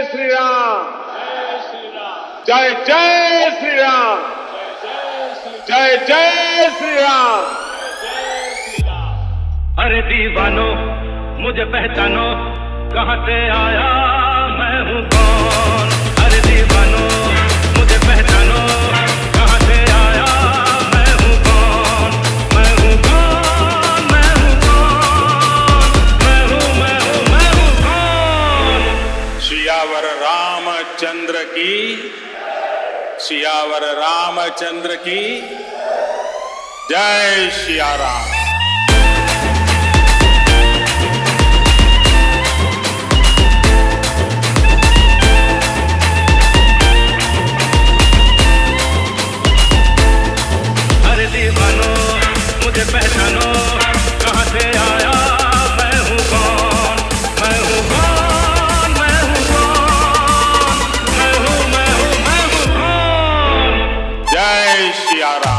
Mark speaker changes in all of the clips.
Speaker 1: श्री राम,
Speaker 2: जय श्री राम,
Speaker 1: जय जय श्री राम,
Speaker 2: जय
Speaker 1: जय जय श्री राम।
Speaker 2: श्री राम।
Speaker 3: अरे दीवानो मुझे पहचानो, कहाँ से आया मैं हूँ कौन। अरे दीवानो मुझे पहचानो, कहाँ से आया मैं हूँ कौन। मैं हूँ कौन, मैं हूँ कौन, मैं हूँ कौन।
Speaker 1: सियावर रामचंद्र की, सियावर रामचंद्र की जय सिया राम।
Speaker 3: अरे दीवानो मुझे पहचानो, कहाँ से आया मैं हूँ कौन। मैं हूँ कौन, मैं हूँ कौन, मैं हूँ कौन।
Speaker 1: जय सिया राम।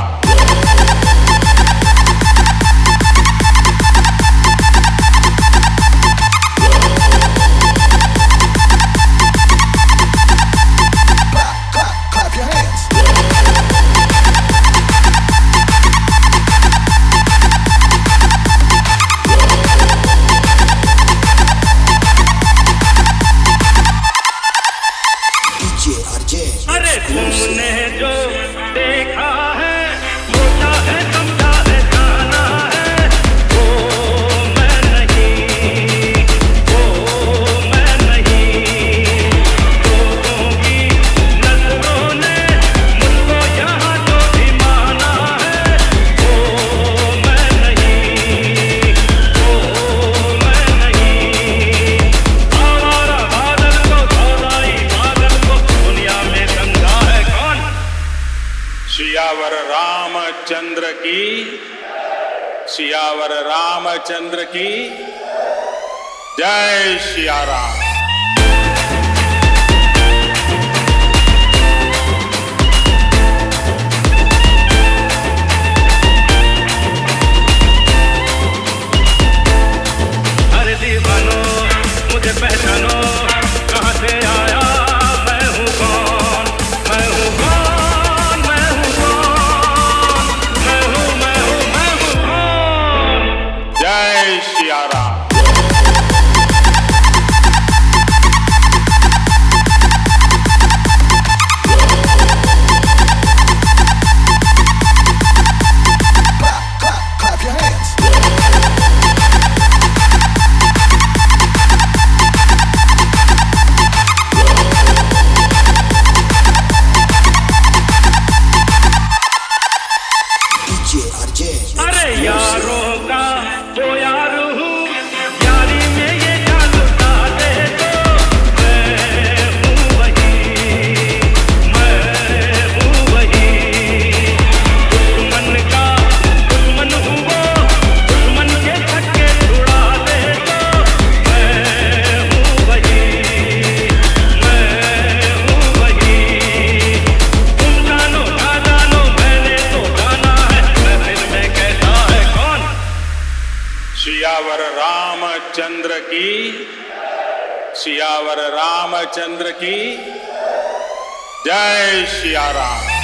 Speaker 3: अरे तुमने जो देखा है, सोचा है, समझा है, जाना है, वो मैं नहीं, वो मैं नहीं। लोगों की नजरों ने मुझको यहाँ जो भी माना है, वो मैं नहीं, वो मैं नहीं। आवारा बादल को, सौदाई बादल को, दुनिया में गंगा है कौन।
Speaker 1: सियावर रामचंद्र की, सियावर रामचंद्र की जय सिया राम।
Speaker 3: अरे दीवानो मुझे पहचानो, कहाँ से आया मैं हूँ कौन। मैं हूँ कौन, मैं हूँ कौन, मैं हूँ कौन।
Speaker 1: जय सिया राम।
Speaker 3: अरे यारों का वो यार हूँ, यारी में ये जान लुटा दे तो मैं हूँ वही, मैं हूँ वही। दुश्मन का दुश्मन हूँ वो, दुश्मन के छक्के छुड़ा दे तो मैं हूँ वही, मैं हूँ वही। तुम जानो ना जानो, मैंने तो जाना है, मैं फिर में कैसा है कौन।
Speaker 1: सियावर रामचंद्र की, सियावर रामचंद्र की जय सिया राम।